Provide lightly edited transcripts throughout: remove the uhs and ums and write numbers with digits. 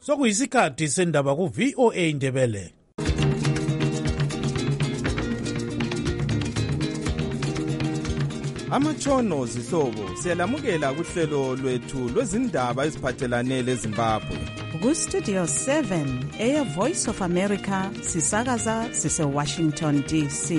Sokuyisikhathi sendaba ku VOA Ndebele. Amatshono zihlobo siyalamukela kuhlelo lwethu lwezindaba eziphathelane leZimbabwe. Ku Studio 7 Air Voice of America sisakaza sise Washington DC.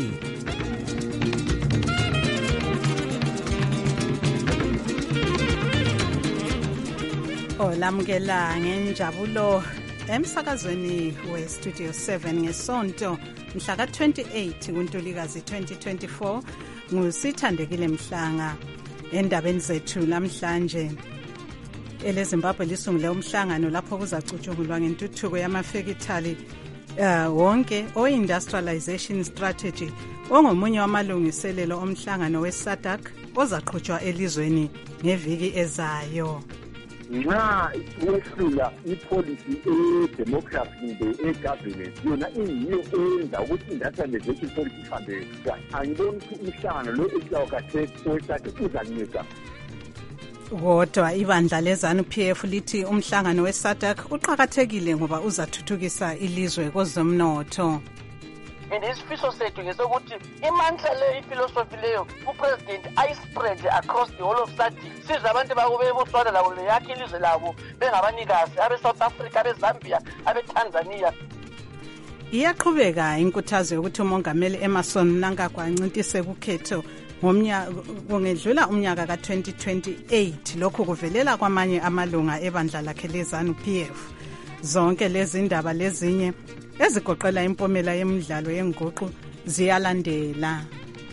Olamukela ngenjabulo emsakazweni we Studio 7 ngesonto mhla ka 28 kuNtulikazi 2024 ngusithandekile Mhlanga. Endabeni zethu namhlanje eleZimbabwe lisungule umhlangano lapho kuzacutshungulwa ngentuthuko yamafekithali wonke o-industrialization strategy ongomunye wamalungiselelo omhlangano we-SADC ozaqhutshwa elizweni ngeviki ezayo. Nxa wehlula ipolicy e-democracy e-government yona iyiyo eyenza ukuthi industrialization policy ihambe kahle. Angiboni ukuthi umhlangano lo esilawo khathesi we-SADC uzanceda. Kodwa ibandla leZANU-PF lithi umhlangano we-SADC uqhakathekile ngoba uzathuthukisa ilizwe kwezomnotho. Isifiso sethu ngesokuthi imandla le iphilosophy leyo upresident ayispread across the whole of SADC sizwe abantu bakube eBotswana labo beyakha ilizwe labo bengabanikazi abe-South Africa, abe-Zambia, abe-Tanzania. Iyaqhubeka inkuthazo yokuthi umongameli Emmerson Mnangagwa ancintise kukhetho kungedlula umnyaka ka-2028 lokhu kuvelela kwamanye amalunga ebandla lakhe leZANU-PF. Zonke lezi ndaba lezinye ezigoqela impomela yemidlalo yenguqu ziyalandela.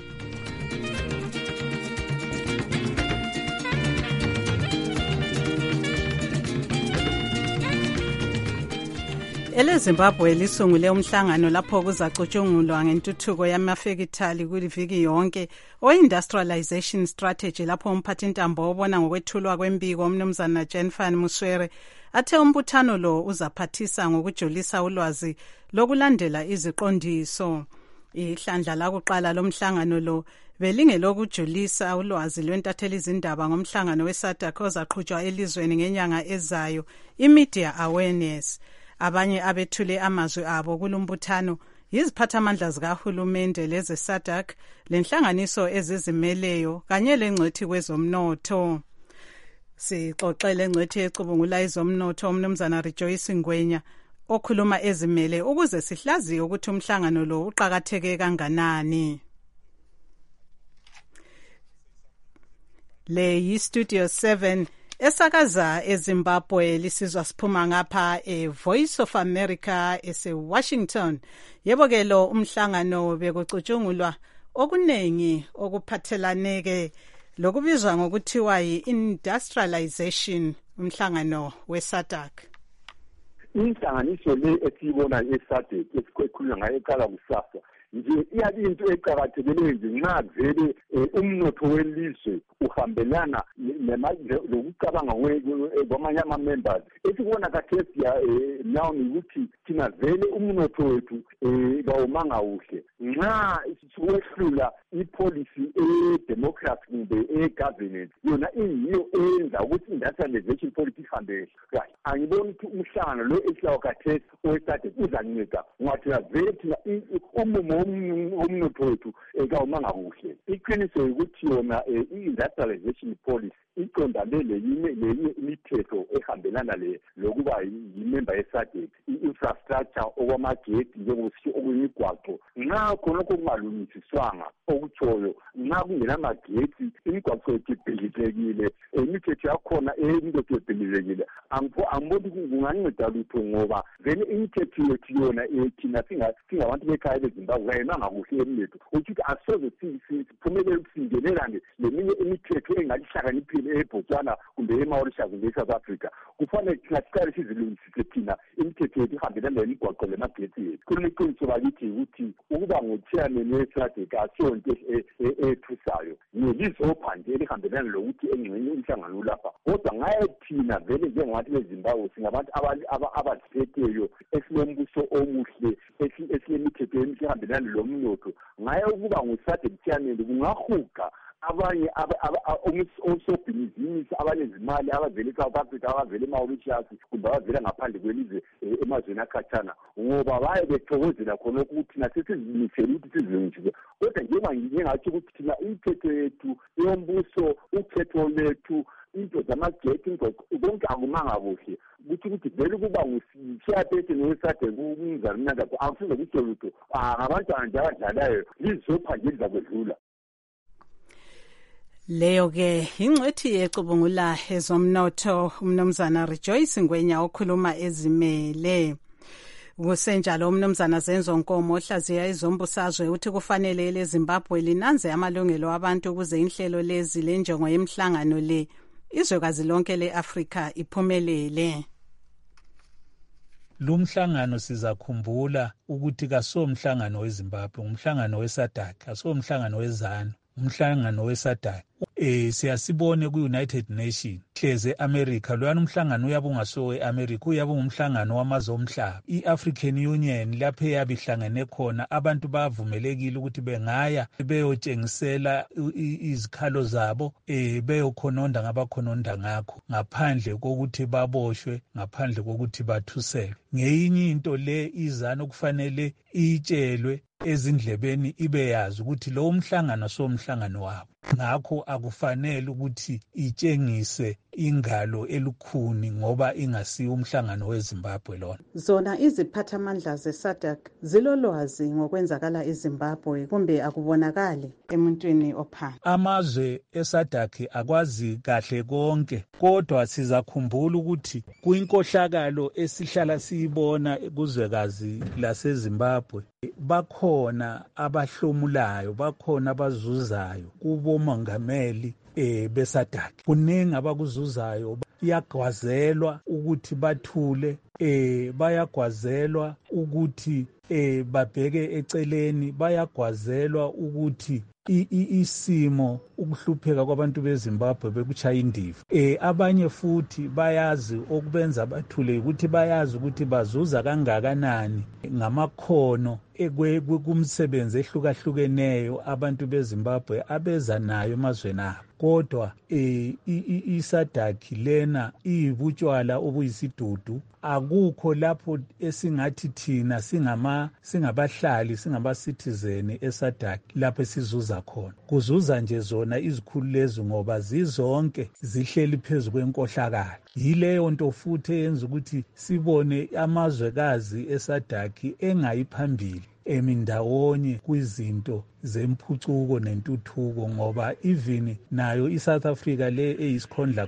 EleZimbabwe lisungule umhlangano lapho kuzacutshungulwa ngentuthuko yamafekithali kuliviki yonke o-industrialization strategy lapho umphathintambo obona ngokwethulwa kwembiko umnumzana Jenfan Muswere athe umbuthano lo uzaphathisa ngokujulisa ulwazi lokulandela iziqondiso. Ihlandla lakuqala lomhlangano lo belingelokujulisa ulwazi lwentatheli izindaba ngomhlangano we-SADC ozaqhutshwa elizweni ngenyanga ezayo, i-media awareness. Abanye abethule amazwi abo kulumbuthano yiziphathamandla zikahulumende leze-SADC, lenhlanganiso ezizimeleyo kanye lengcwethi kwezomnotho. Sixoxele ngcwethi ecubungula izomnotho umnumzana Rejoice Ngwenya okhuluma ezimele ukuze sihlaziye ukuthi umhlangano lo uqhakatheke kanganani. Le yi-Studio 7 esakaza eZimbabwe lisizwa siphuma ngapha Voice of America ese-Washington. Yebo ke lo umhlangano bekucutshungulwa okunengi okuphathelaneke lokubizwa ngokuthiwa yi-industrialization umhlangano we-SADC. Inhlanganiso le esiyibona ye-SADC esikhulunywa ngayo eqala kusasa nje iyabe into eqhakathekileyo nje nxa vele umnotho welizwe uhambelana lokucabanga kwamanye ama-members. Esibona khathesi now ukuthi thina vele umnotho wethu kawumanga kuhle nxa wehlula ipolicy e-democracy kumbe e-government yona iyiyo eyenza ukuthi industrialization policy ihambe kahle. Angiboni ukuthi umhlangano lo esilawo khathesi we-SADC uzanceda ngoba thina vele thina umumo umnotho wethu kawumanga kuhle. Iqiniso ukuthi yona i-industrialization policy iqondane lenye imithetho ehambelana lokuba yimember ye-SADC, i-infrastructure okwamagedi njengosisho okuyimigwaqo. Nxa khonokho kungalungisiswanga okutshoyo, nxa kungenamagedi imigwaqo ebhilizekile, imithetho yakhona eyemilotho ebhilizekile, angiboni kunganceda lutho ngoba vele imithetho yethu yona thina singabantu bekhaya leZimbabwe kayimanga kuhle emlethu ukuthi asoze siphumelele ukuthi singenelane leminye imithetho engalihlakaniphile eBotswana kumbe eMauritius kumbe eSouth Africa. Kufanele thina siqale sizilungisise thina imithetho yethu ihambelana lemigwaqo lemagedi yethu. Kuliqiniso bakithi ukuthi ukuba ngochairman we-SADC asiyonto ethusayo, yilizopha nje elihambelana lokuthi engxenye umhlangano lapha. Kodwa ngaye thina vele njengabantu beZimbabwe singabantu abaziphetheyo esinombuso omuhle esilemithetho emihle ehambelana lomnotho. Ngaye ukuba ngu-SADC chairman kungahuga abanye osobhizinisi abanezimali abavela eSouth Africa abavela eMauritius kumbe abavela ngaphandle kwelizwe emazweni akhatshana ngoba baye bethokozela khona ukuthi nasesizimisele ukuthi sizinjike kodwa njengoba ngingathi ukuthi thina imithetho yethu yombuso ukhetho lethu into zamagethi konke akumanga kuhle ukuthi vele kuba ngusiyaphethe noSade kumzana nakho akusiza ukuthi lutho ngabantwana nje abadlalayo lizopha nje lizakwedlula. Leyo ke ingcwethi yecubungula ezomnotho umnomzana Rejoice Ngwenya okhuluma ezimele. Kusenjalo umnomzana Zenzo Nkomo ohlaziya izombusazwe uthi kufanele leZimbabwe linanze amalungelo abantu ukuze inhlelo lezi lenjongo yemhlangano le izwekazi lonke leAfrika iphumelele. Lumhlangano sizakhumbula ukuthi kasomhlangano weZimbabwe, umhlangano weSADC, kasomhlangano weZANU, umhlangano weSADC. Siyasibone ku-United Nations hleze America loyana umhlangano uyabe ungasowe America uyabe umhlangano wamazwe omhlaba. I-African Union lapho eyabe ihlangene khona abantu bavumelekile ukuthi bengaya beyotshengisela izikhalo zabo beyokhononda ngabakhononda ngakho ngaphandle kokuthi baboshwe ngaphandle kokuthi bathuselwe. Ngeyinye into le izana kufanele itshelwe ezindlebeni ibe yazi ukuthi lo mhlangano somhlangano wabo ngakho akufanele ukuthi itshengise ingalo elukhuni ngoba ingasi umhlangano weZimbabwe lona. Zona iziphathamandla zeSADC zilolwazi ngokwenzakala eZimbabwe kumbe akubonakali emuntwini ophansi. Amazwe eSADC akwazi kahle konke kodwa sizakhumbula ukuthi kuyinkohlakalo esihlala siyibona kuzwekazi laseZimbabwe bakhona abahlomulayo bakhona abazuzayo kubomongameli beSADC. Kuningi abakuzuzayo bayagwazelwa ukuthi bathule bayagwazelwa ukuthi babheke eceleni bayagwazelwa ukuthi isimo ukuhlupheka kwabantu beZimbabwe bekuchaya indiva. Abanye futhi bayazi okubenza bathule ukuthi bayazi ukuthi bazuza kangakanani ngamakhono kumsebenzi ehlukahlukeneyo abantu beZimbabwe abeza nayo emazweni abo. Kodwa iSADC lena iyibutshwala obuyisidudu akukho lapho esingathi thina singabahlali singaba-citizen eSADC lapho esizuza khona. Kuzuza nje zona izikhulu lezi ngoba zizonke zihleli phezu kwenkohlakalo. Yileyo nto futhi eyenza ukuthi sibone amazwekazi eSADC engayiphambili emindawonye kwizinto zemphucuko nentuthuko ngoba even nayo iSouth Africa le eyisikhondla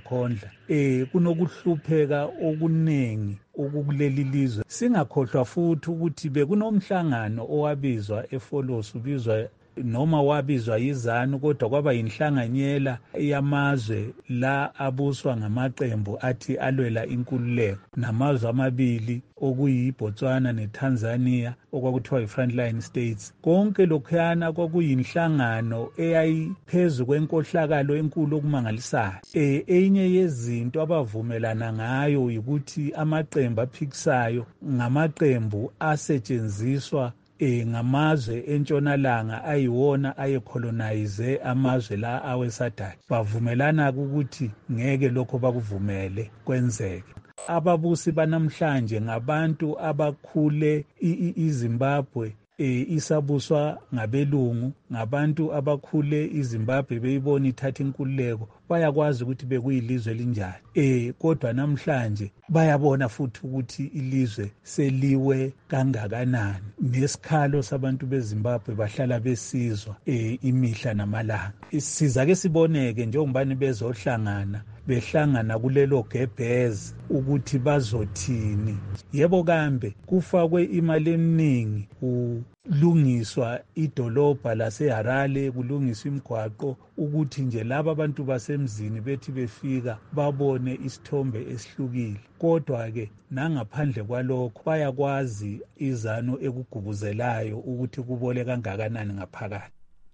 kunokuhlupheka okuningi okukuleli lizwe. Singakhohlwa futhi ukuthi bekunomhlangano owabizwa eFolos ubizwa noma wabizwa yiZANU kodwa kwaba yinhlanganyela yamazwe la abuswa ngamaqembu athi alwela inkululeko namazwe amabili okuyiBotswana neTanzania okwakuthiwa yiFrontline States. Konke lokhuyana kwakuyinhlangano eyayiphezu kwenkohlakalo enkulu okumangalisayo. Enye yezinto abavumelana ngayo ukuthi amaqembu aphikisayo ngamaqembu asetshenziswa ngamazwe entshonalanga ayiwona ayecolonize amazwe la aweSADC. Bavumelana ukuthi ngeke lokho bakuvumele kwenzeke. Ababusi banamhlanje ngabantu abakhule iZimbabwe isabuswa ngabelungu, ngabantu abakhule iZimbabwe beyibona ithatha inkululeko, bayakwazi ukuthi bekuyilizwe linjani. Kodwa namhlanje bayabona futhi ukuthi ilizwe seliwe kangakanani. Nesikhalo sabantu beZimbabwe bahlala besizwa imihla namalanga. Sizake siboneke njengobani bezohlangana behlangana kulelo gebhezi ukuthi bazothini. Yebo kambe kufakwe imali eminingi kulungiswa idolobha laseHarare, kulungiswa imigwaqo ukuthi nje laba abantu basemzini bethi befika babone isithombe esihlukile. Kodwa ke nangaphandle kwalokho bayakwazi iZANU ekugubuzelayo ukuthi kubole kangakanani ngaphakathi.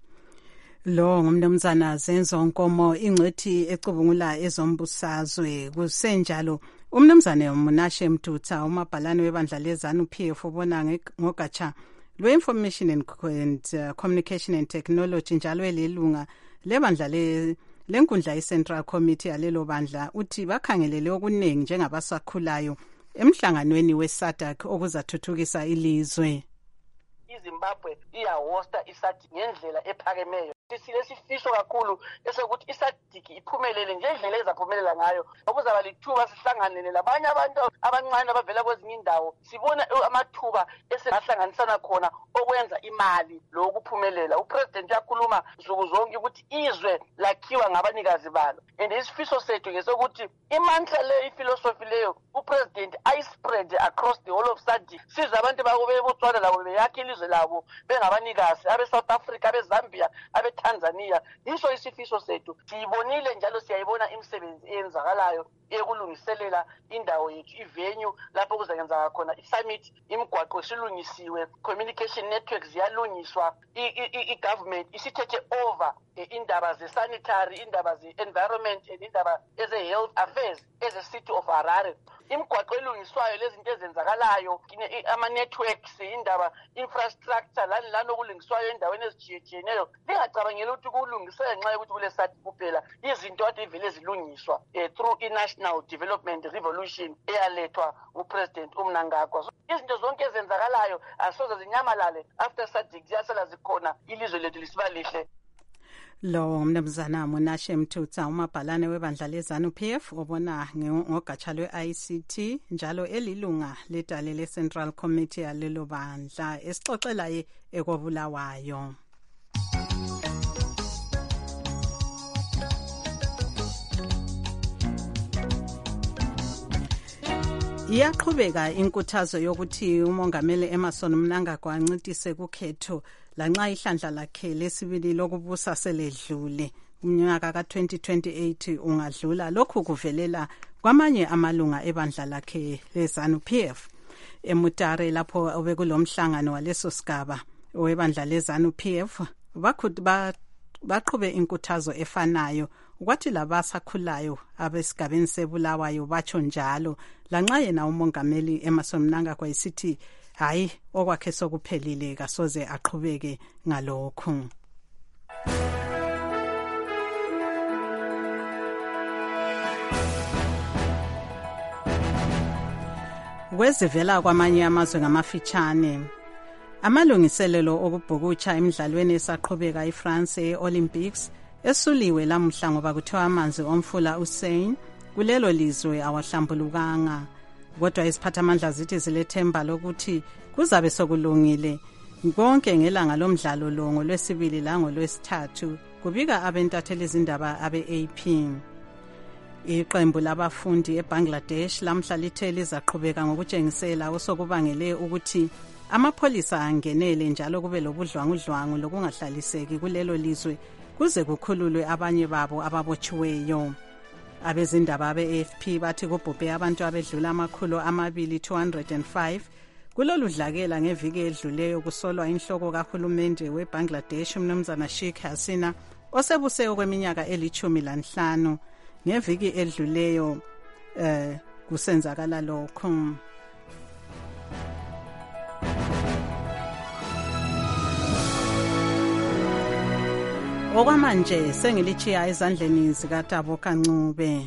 Lo ngumnumzana Zenzo Nkomo ingcwethi ecubungula ezombusazwe. Kusenjalo umnumzane Munashe Mtutsa umabhalane webandla leZANU PF ubona ngogatsha lwe-Information and Communication and Technology njalo elilunga lebandla lenkundla ye-Central Committee yalelo bandla uthi bakhangelele okuningi njengabasakhulayo emhlanganweni we-SADC okuzathuthukisa ilizwe. iZimbabwe iyahosta iSADC ngendlela ephakemeyo. Silesifiso kakhulu esokuthi iSADC iphumelele ngendlela ezaphumelela ngayo. Okuzaba lithuba sihlanganele labanye abantu abancane abavela kwezinye indawo. Sibona amathuba esingahlanganisana khona okwenza imali lokuphumelela. Upresident yakhuluma nsuku zonke ukuthi izwe lakhiwa ngabanikazi balo. And isifiso sethu ngesokuthi imandla le iphilosophy leyo upresident ayispread across the whole of SADC. Siza abantu bakubebutswana labo beyakhe ilizwe labo bengabanikazi abe South Africa, abe Zambia, abe Tanzania. Yiso isifiso sethu. Siyibonile njalo siyayibona imisebenzi eyenzakalayo ekulungiselela indawo yethu ivenue lapho kuzayenza khona i-summit, imigwaqo isilungisiwe, communication networks ziyalungiswa, i-government isithethe over indaba ze-sanitary, indaba ze-environment, indaba eze-health affairs as a city of Harare. Imigwaqo elungiswayo lezinto ezenzakalayo, ama-networks, indaba infrastructure lani okulungiswayo endaweni ezijiyetshiyeneyo. Lingacabangeli ukuthi kulungiswe ngenxa yokuthi kule SADC kuphela. Izinto ade vele zilungiswa through i-National Development Revolution eyalethwa uPresident uMnangagwa. Izinto zonke ezenzakalayo asoze zinyamalale after SADC ziyasala zikhona ilizwe lethu lisiba lihle. Lo mnumzana Monashe Mthutsa umabhalane webandla leZANU-PF obona ngogatsha lwe-ICT njalo elilunga ledale le-Central Committee yalelo bandla esixoxelayo ekobulawayo. Iyaqhubeka inkuthazo yokuthi umongameli Emmerson Mnangagwa ancitise kukhetho lanxa ihlandla lakhe lesibili lokubusa seledlule. Umnyaka ka-2028 ungadlula, lokhu kuvelela kwamanye amalunga ebandla lakhe leZANU-PF. Emutare lapho obekulomhlangano waleso sigaba webandla leZANU-PF baqhube inkuthazo efanayo kwathi labasakhulayo abesigabeni sebulawayo batsho njalo, lanxa yena umongameli Emmerson Mnangagwa isithi hayi okwakhe sokuphelile kasoze aqhubeke ngalokho. Kwezivela kwamanye amazwe ngamafitshane, amalungiselelo okubhukutsha emidlalweni esaqhubeka eFrance e-Olympics esuliwe lamuhla ngoba kuthiwa amanzi omfula uSeine kulelo lizwe awahlambulukanga. Kodwa iziphathamandla zithi zilethemba lokuthi kuzabe sokulungile konke ngelanga lomdlalo lo ngolwesibili langolwesithathu, kubika abentatheli izindaba abe-AP. Iqembu labafundi eBangladesh lamhla lithe lizaqhubeka ngokutshengisela osokubangele ukuthi amapholisa angenele njalo kube lobudlwangudlwangu lokungahlaliseki kulelo lizwe kuze kukhululwe abanye babo ababotshiweyo. Abezindaba abe-AFP bathi kubhubhe abantu abedlula 205 kulolu dlakela ngeviki edluleyo, kusolwa inhloko kahulumende weBangladesh umnumzana Sheikh Hasina osebuse okweminyaka eli-15. Ngeviki edluleyo kusenzakala lokho. Okwamanje sengilichiya ezandleni zikaTabo Kancube.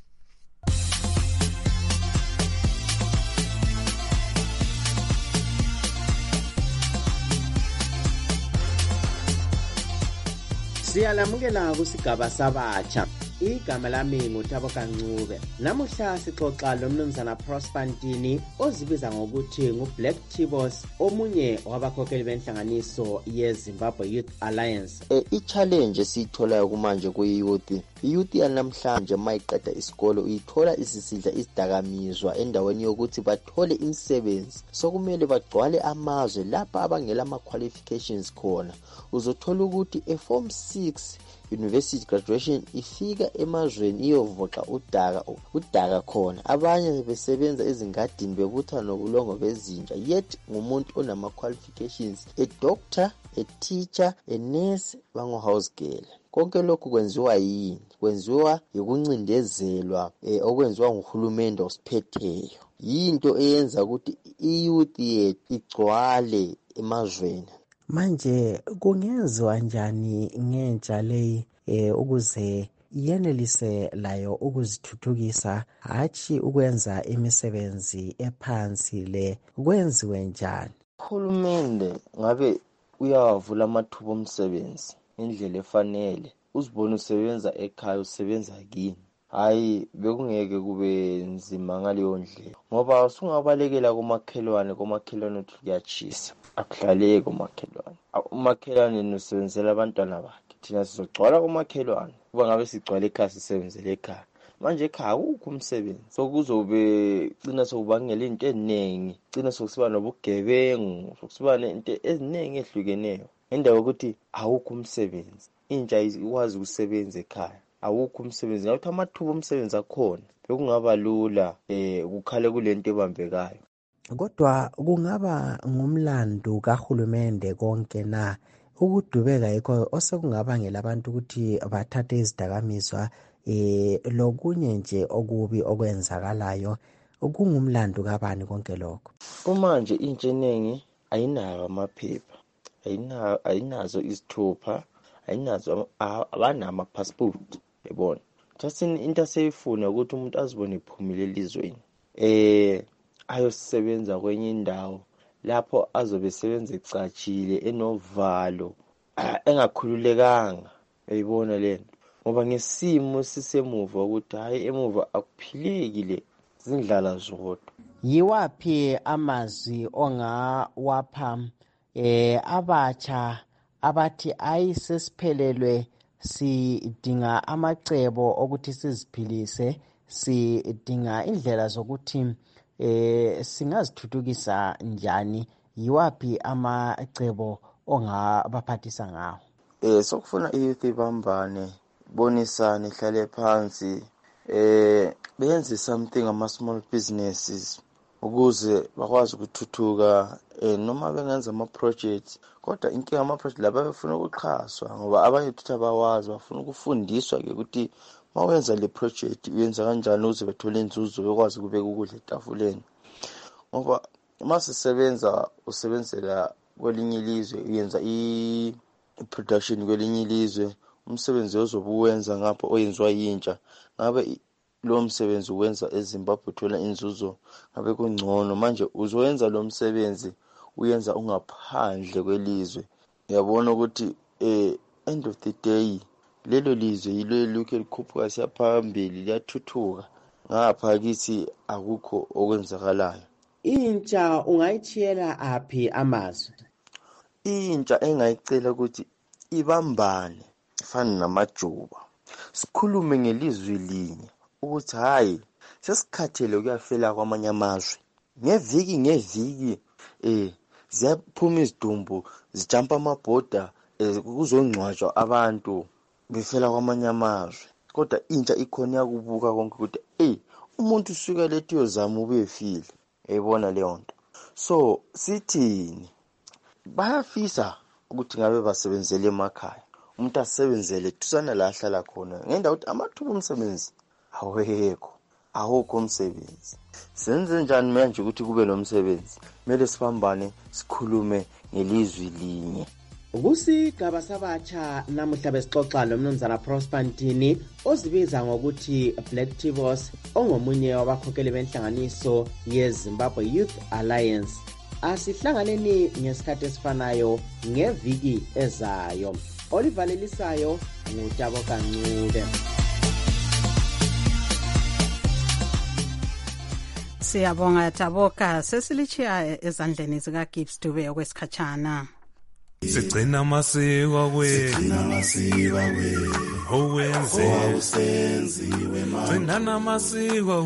Siyalamukela kusigaba sabatsha. Igama lami nguTabo Kancube. Namuhla sixoxa lomnumzana Prosper Ntini ozibiza ngokuthi nguBlack Tibos, omunye wabakhokheli benhlanganiso yeZimbabwe Youth Alliance. I-challenge esiyitholayo kumanje kuyi-youth. I-youth yanamhlanje mayiqeda isikole uyithola isisidla isidakamizwa endaweni yokuthi bathole imisebenzi. Sokumele bagcwale amazwe lapha abangela ama-qualifications khona. Uzothola ukuthi e-form 6 university graduation ifika emazweni iyovoxa udaka khona. Abanye besebenza ezingadini bebutha nobulongo bezinja, yet ngumuntu onama qualifications, a doctor, a teacher, a nurse, bango-house girl. Konke lokhu kwenziwa yini? Kwenziwa yikuncindezelwa okwenziwa nguhulumende osiphetheyo. Yinto eyenza ukuthi i-youth yethu igcwale emazweni. Manje kungenziwa njani ngentsha leyi ukuze yenelise layo ukuzithuthukisa, hatshi ukwenza imisebenzi ephansi le. Kwenziwe njani? Uhulumende ngabe uyawavula amathuba omsebenzi indlela efanele, uzibone usebenza ekhaya, usebenza kini, hayi bekungeke kube nzima ngaleyo ndlela, ngoba usungabalekela komakhelwane uthi kuyachisa, akuhlaleki umakhelwane nosebenzela abantwana bakhe, thina sizogcwala komakhelwane kuba ngabe sigcwala ekhaya sisebenzele ekhaya. Manje ekhaya akukho umsebenzi, sokuzobe cina sokubangela into eziningi, cina sokusiba nobugebengu, sokusiba nento eziningi ehlukeneyo, endawo yokuthi awukho umsebenzi, intsha ikwazi ukusebenza ekhaya, awukho umsebenzi. Ngathi amathuba omsebenzi akhona bekungaba lula kukhale kulento ebambekayo. Kodwa kungaba ngumlandu kahulumende konke na ukudubeka yikho osekungabangela abantu ukuthi bathathe izidakamizwa lokunye nje okubi okwenzakalayo? Kungumlandu kabani konke lokho? Kumanje intsha eningi ayinawo amaphepha, ayinazo izithupha, abanama passport, yabona. Just into aseyifuna ukuthi umuntu azibone ephumile elizweni, ayosebenza kwenye indawo lapho azobe esebenza ecatshile, enovalo, engakhululekanga, uyibona lento. Ngoba ngesimo sisemuva ukuthi hayi emuva akuphilekile, zindlala zodwa. Yiwaphi amazwi ongawapha abatsha abathi ayisesiphelelwe, sidinga amacebo okuthi siziphilise, sidinga indlela zokuthi singazithuthukisa njani? Yiwaphi amacebo ongabaphathisa ngawo? Sokufuna iyouth ibambane, bonisane, ihlale phansi, benze something ama-small businesses ukuze bakwazi ukuthuthuka, noma bengenza ama-projects. Kodwa inkinga ama-projects laba befuna ukuxhaswa, ngoba abanye thuthi abawazi, bafuna ukufundiswa-ke ukuthi mawenza le project uyenza kanjani ukuze bethole inzuzo, bekwazi ukubeka ukudla etafuleni. Ngoba uma sisebenza, usebenzela kwelinye ilizwe, uyenza i-production kwelinye ilizwe, umsebenzi ozobe uwenza ngapho oyenziwa yintsha, ngabe lo msebenzi uwenza eZimbabwe uthola inzuzo, ngabe kungcono. Manje uzowenza lo msebenzi uyenza ungaphandle kwelizwe, uyabona ukuthi end of the day lelo lizwe yilo elokhu likhuphuka siyaphambili, liyathuthuka, ngapha kithi akukho okwenzakalayo. Intsha ungayithiyela aphi amazwi? Intsha engayicela ukuthi ibambane, ifana namajuba, sikhulume ngelizwi linye ukuthi hayi sesikhathele ukuyafela kwamanye amazwe. Ngeviki ziyaphuma izidumbu, zijampa amabhoda, kuzongcwatshwa abantu befela kwamanye amazwe. Kodwa intsha ikhona yakubuka konke ukuthi umuntu usuka lethi yozama ubefile, eyibona leyo nto. So sithini, bayafisa ukuthi ngabe basebenzele emakhaya, umuntu asebenzele tusana la ahlala khona, ngendawo ukuthi amathuba omsebenzi awukho umsebenzi. Senze njani manje ukuthi kube nomsebenzi? Kumele sibambane, sikhulume ngelizwi linye. Kusigaba sabatsha namuhla besixoxa nomnumzana Prosper Ntini ozibiza ngokuthi Black Tivos, ongomunye wabakhokheli benhlanganiso yeZimbabwe Youth Alliance. Asihlanganeni ngesikhathi esifanayo ngeviki ezayo. Olivalelisayo nguTaboka Ncube. Siyabonga Taboka, sesilichiya ezandleni zika Gibbs Dube okwesikhatshana. Sigcina amasiko owenze gcina amasiko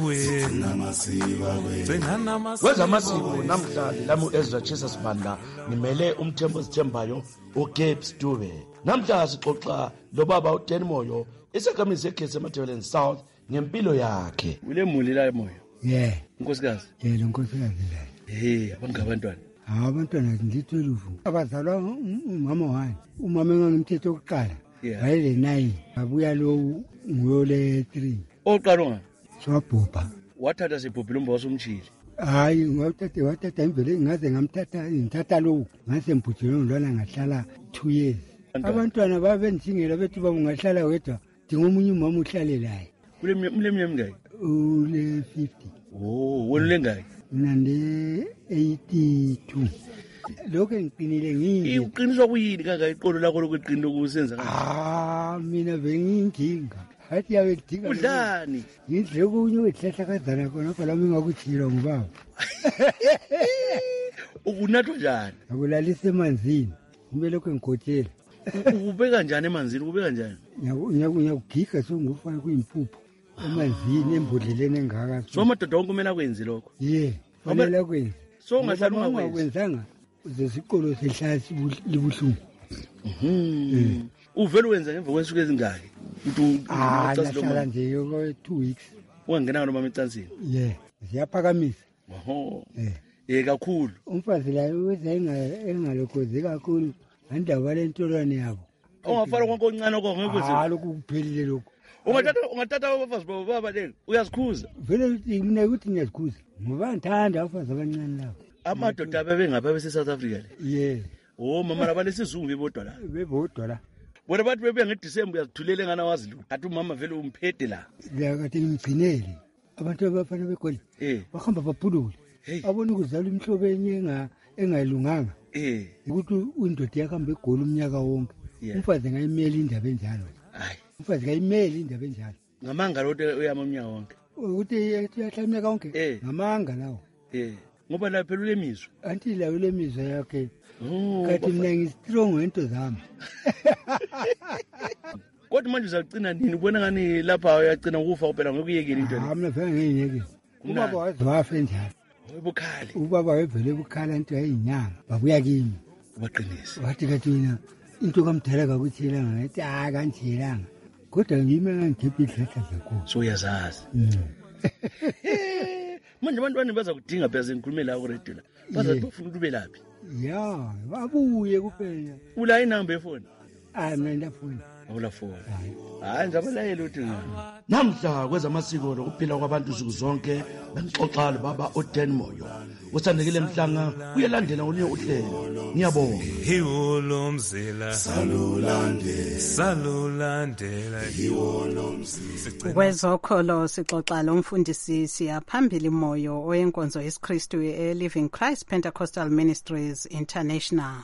kwezamasiko namhlanje lami uEzra Chesa Sibanda ngimele umthembu ozithembayo uGibbs Dube. Namhlanje sixoxa lobaba uDan Moyo isekhamizi eGesi eMathebeleni South ngempilo yakhe. Ule muli la Moyo? Yeah. Nkosikazi? Yebo nkosikazi la. Abangabantwana? Abantwana ngilithuzu. Abazalwa umama wami. Umama engangimthethe okuqala. Wayele 9. Abuya lo nguyole 3. Oqala nga? Swabhubha. Wathatha sibhubhile umba wasumtshile. Hayi wathatha imvelo ngaze ngithatha lo ngase mbhujelo ngilona ngahlala 2 years. abantwana babendingela bethi bangahlala wedwa dingomunye umama uhlale laye ule mngaki ule 50 wena ulengaki nande 82 lokho ngiqinile ngini uqiniswa kuyini kanga iqolo lakho lokuqinile ukusenza kanje mina benginkinga hathi yabe dinga udlani ngidle kunye wehlahlakazana khona phela mina ngakuthira ngubaba ukunathwa njani akulalisa emanzini kumele kwengikhothela ubeka njani emanzini ubeka njani nyakugiga songufaka kuyimpuphu emanzini embodleleni engaka so amadoda wonke kumele akwenzi lokho fanele akwenzi so ungahlala ungakwenzanga uzesiqolo sehlasi libuhlungu uvele wenza ngemva kwensuku ezingaki lahlala nje 2 weeks ungangena noma emacansini ziyaphakamisa kakhulu umfazi layo weza engalokhozi kakhulu andaba lentolwane yabo ungafana konke oncane okho lokhu kuphelile lokho ungathatha abafazi babo babalele uyazikhuza vele mina ukuthi ngiyazikhuza ngoba ngithanda abafazi abancane labo amadoda abebengapha bese-South Africa le mama labalesizungu bebodwa la bona bathi bebuya ngedisemba uyazithulela engana wazi lutho athi umama vele umphede la kade ngimgcinele abantu abafana begole bahamba babhulule abona ukuzala imhlobo enye engayilunganga ukuthi indoda yakuhamba egoli umnyaka wonke umfazi ngayimela indaba enjalo umfazi ngayimela indaba enjalo ngamanga lote uyama umnyaka wonke ukuthi uyahlala umnyaka wonke ngamanga lawo ngoba la phela ulemizwa anti la ulemizwa yakhe kathi mina ngistrong ngento zami kodwa manje uzagcina nini ubona ngani lapha uyagcina ukufa kuphela ngokuyekela into le mina vele ngiyekela ubaba waziwafa enjalo bukhali ubaba wevele bukhala into yayinyanga babuya kimi ubaqinisa wathi kathi wena into kamdala kakuthilanga ngathi kanjilanga kodwa ngime ngangikhipha idlahla zakho so uyazazi manje abantwana baza kudinga phela sengikhulume la ku-radio la bazathi bafuna ukuthi ube laphi babuye kuphela ula inamba yefoni mina ndafuni awulafoni hayi nje abalayeli uthi namhla kwezamasiko lokuphila kwabantu nsuku zonke bengixoxa lobaba uDan Moyo usandekile mhlanga uyalandela olunye uhlelo ngiyabonga hiwo lomzila salulandela hiwo lomzila kwezokholo sixoxa lo mfundisi siyaphambili Moyo oyenkonzo yesiKristu eLiving Christ Pentecostal Ministries International.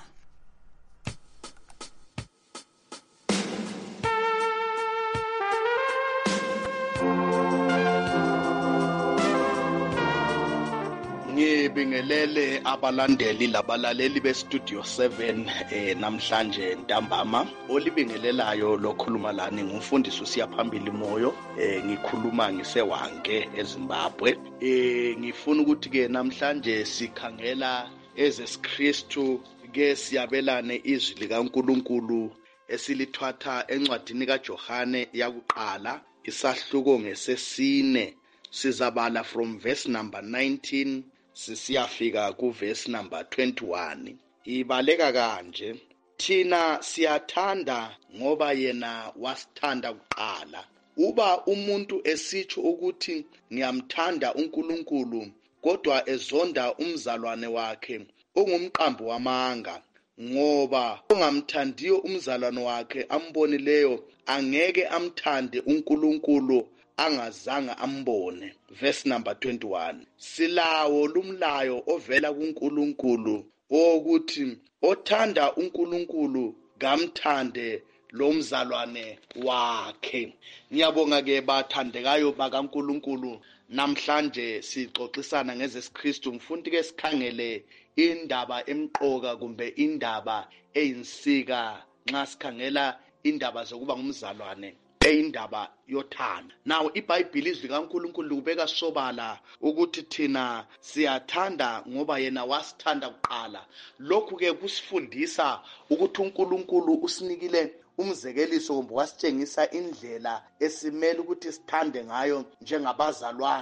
Ngibingelele abalandeli labalaleli bestudio 7 namhlanje ntambama olibingelelayo lokhuluma lani ngumfundisi usiyaphambili Moyo ngikhuluma ngisewange eZimbabwe ngifuna ukuthi ke namhlanje sikhangela ezesiKristu ke siyabelane izwi likaNkuluNkulu esilithwatha encwadini kaJohane yakuqala isahluko ngesesine sizabala from verse number 19 sisiyafika ku verse number 21 ibaleka kanje thina siyathanda ngoba yena wasithanda kuqala uba umuntu esitsho ukuthi ngiyamthanda uNkulunkulu kodwa ezonda umzalwane wakhe ungumqambi wamanga ngoba ongamthandiyo umzalwane wakhe ambonileyo angeke amthande uNkulunkulu angazange ambone. Verse number 21 silawo lumlayo ovela kuNkulunkulu ukuthi othanda uNkulunkulu gamthande lo mzalwane wakhe. Ngiyabonga ke bathandekayo bakaNkulunkulu namhlanje sixoxisana ngezesiKristu mfundi ke sikhangele indaba emqoka kumbe indaba eyinsika nxa sikhangela indaba zokuba ngumzalwane indaba yothando. Now iBhayibheli izwi likaNkulunkulu libeka sobala ukuthi thina siyathanda ngoba yena wasithanda kuqala. Lokhu ke kusifundisa ukuthi uNkulunkulu usinikile umzekeliso kumbe wasitshengisa indlela esimele ukuthi sithande ngayo njengabazalwane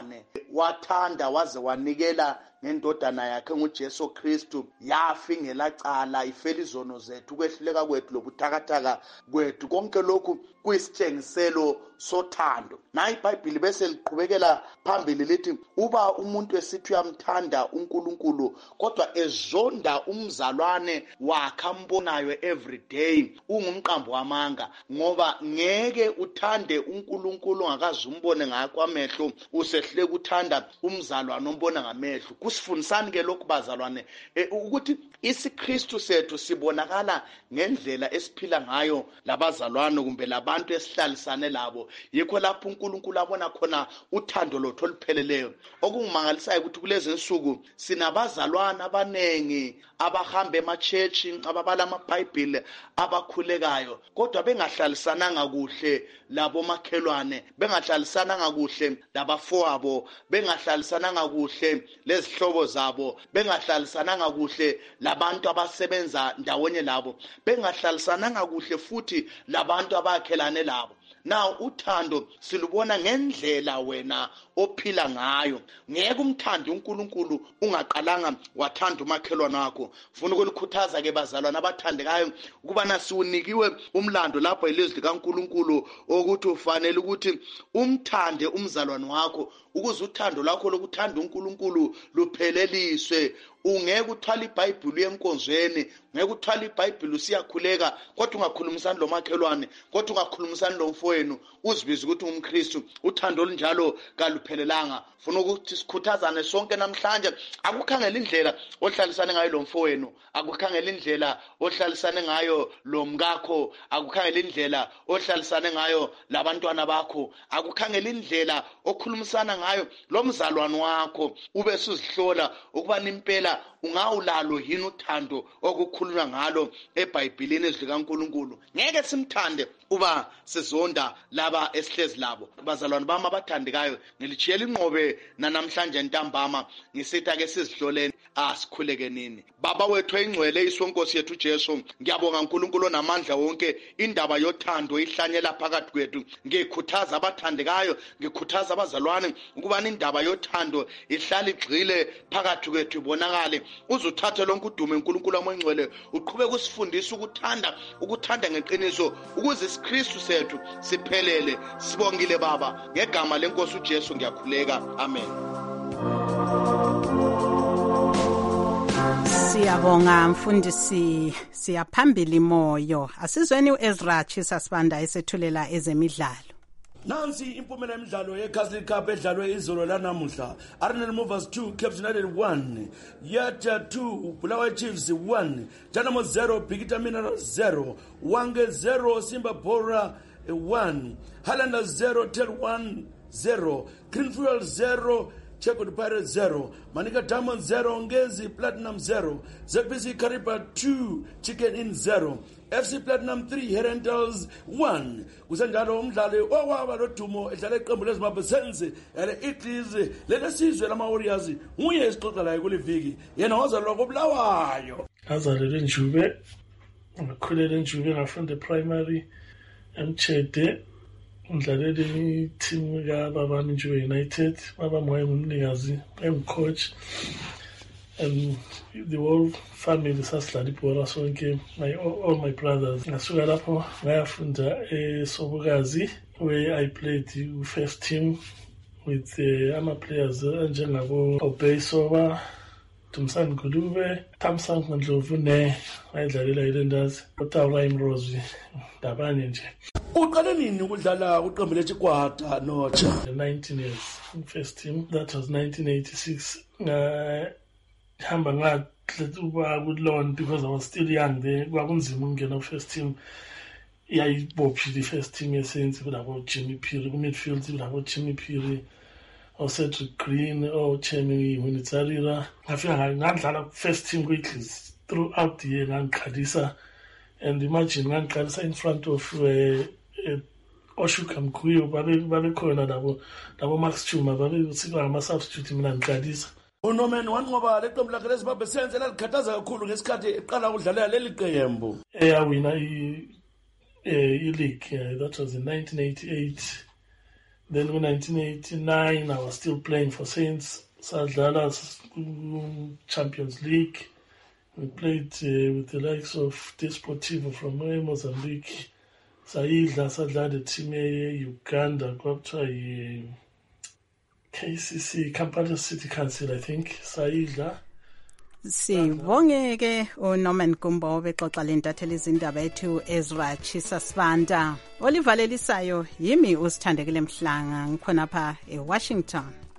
wathanda waze wanikela ngendodana yakhe nguJesu Kristu yafa ingelacala ifela izono zethu ukwehluleka kwethu lobuthakathaka kwethu konke lokhu kuyisitshengiselo sothando. Na iBhayibheli bese liqhubekela phambili lithi uba umuntu esithi uyamthanda uNkulunkulu kodwa ezonda umzalwane wakhe ambonayo every day ungumqambo wamanga, ngoba ngeke uthande uNkulunkulu ungakaze umbone ngakho amehlo usehleke uthanda umzalwane ombona ngamehlo. Kusifundisani ke lokhu bazalwane ukuthi isiKristu sethu sibonakala ngendlela esiphila ngayo labazalwane kumbe labantu esihlalisane labo. Yikho lapho uNkulunkulu abona khona uthando lothu olupheleleyo. Okungimangalisayo ukuthi kulezi insuku sinabazalwane abanengi abahamba emachechi ababala amaBhayibheli abakhulekayo kodwa bengahlalisananga kuhle labo makhelwane, bengahlalisananga kuhle labafowabo, bengahlalisananga kuhle lezihlobo zabo, bengahlalisananga kuhle labantu abasebenza ndawonye labo, bengahlalisananga kuhle futhi labantu abakhelane labo. Now uthando silubona ngendlela wena ophila ngayo. Ngeke umthande uNkulunkulu ungaqalanga wathanda umakhelwane wakho. Ufuna ukulikhuthaza ke bazalwane abathandekayo ukuba nasiwunikiwe umlando lapho ilizwi likaNkulunkulu ukuthi ufanele ukuthi umthande umzalwane wakho ukuze uthando lakho lokuthanda uNkulunkulu lupheleliswe. Ungeke uthwala iBhayibheli yenkonzweni, ngeke uthwala iBhayibheli usiyakhuleka kodwa ungakhulumisani lomakhelwane, kodwa ungakhulumisani lomfowenu uzibiza ukuthi ungumKristu. Uthando olunjalo kaluphelelanga. Ufuna ukuthi sikhuthazane sonke namhlanje, akukhangela indlela ohlalisane ngayo lomfowenu, akukhangela indlela ohlalisane ngayo lomkakho, akukhangela indlela ohlalisane ngayo labantwana bakho, akukhangela indlela okhulumisana ngayo lomzalwane wakho. Ube suzihlola ukuba nimpela ungawulalo yini uthando okukhulunywa ngalo eBhayibhelini ezlikaNkulunkulu. Ngeke simthande uba sizonda laba esihlezi labo. Bazalwane bami abathandekayo, ngilichiyela inqobe namhlanje ntambama ngisithi ake sizihloleni asikhuleke nini. Baba wethu engcwele isonkosi yethu Jesu, ngiyabonga uNkulunkulu onamandla wonke, indaba yothando ihlanyela phakathi kwethu. Ngikhuthaza abathandekayo, ngikhuthaza abazalwane ukuba indaba yothando ihlala igxile phakathi kwethu ibonakale. Uzuthathe lonke udumo uNkulunkulu amangcwele, uqhubeke usifundisa ukuthanda ngeqiniso ukuze iSkristu sethu siphelele. Sibongile Baba, ngegama lenkosi uJesu ngiyakhuleka. Amen. Siyabonga mfundisi, siyaphambili moyo. Asizweni uEzra Chisa Sibanda esethulela ezemidlalo. Nansi impumela emidlalo yeCastle Cup edlalwe izolo lanamuhla. Arsenal Movers 2, Cape United 1, Yata 2, Bulawayo Chiefs 1, Dynamo 0, Bikita Minerals 0, Wange 0, Simba Bora 1, Highlander 0, Tel 1 0, Greenfield 0, Checkwood Pirates 0, Manika Diamond 0, Ngezi Platinum 0, ZBC Kariba 2, Chicken Inn 0, FC Platinum 3, Herentals 1. Kusenjalo umdlali owaba lodumo edlala iqembu leZimbabwe Senze ele Italy lelesizwe lama Warriors nguye esixoxa laye kuliviki, yena wazalwa koBulawayo. Azalelwe eNjube, ngakhulele eNjube, ngafunda primary eMchede, ngidlalele i-team kaBabani Njube United. Baba moye ngumnikazi, coach, and the whole family sasidlala ibhola sonke, all my brothers. Ngasuka lapho ngayafunda eSobokazi where I played the first team with ama players njengabo Obesoba, Tumsan Gulube, Tamsan Ndlovu ne ayidlalela iLanders, Otawa Imrozi, dabanye nje. Uqale nini ukudlala uqembu leChikwata notsha? 19 years in first team. That was 1986. Hamba ngakuba kulon because I was still young there. Kwakunzima ukungena first team. Yayibophi the first team yesenze kulabo Jimmy Phiri, ku midfield kulabo Jimmy Phiri, Cedric Green, Chemi Munitsarira. Ngafika ngadlala first team quickly throughout the year ngaqalisa, and imagine ngaqalisa in front of Oshuka Mkuyo, babekhona labo Max Chuma, babesiba ama-substitute mina ngiqalisa. UNorman wanqoba leqembu lakhe leZimbabwe Senze lalikhathaza kakhulu ngesikhathi eqala ukudlalela leli qembu. Eyawina i-league, that was in 1988. Then in 1989, I was still playing for Saints. Sadlala Champions League. We played with the likes of Desportivo from Mozambique. Sadlala the team Uganda, KCC, Kampala City Council, I think. Sibonge-ke uNorman Gumbo bexoxa lentatheli izindaba ethu Ezra Chisa Sibanda. Olivalelisayo yimi usithandekile Mhlanga ngikhona pha eWashington.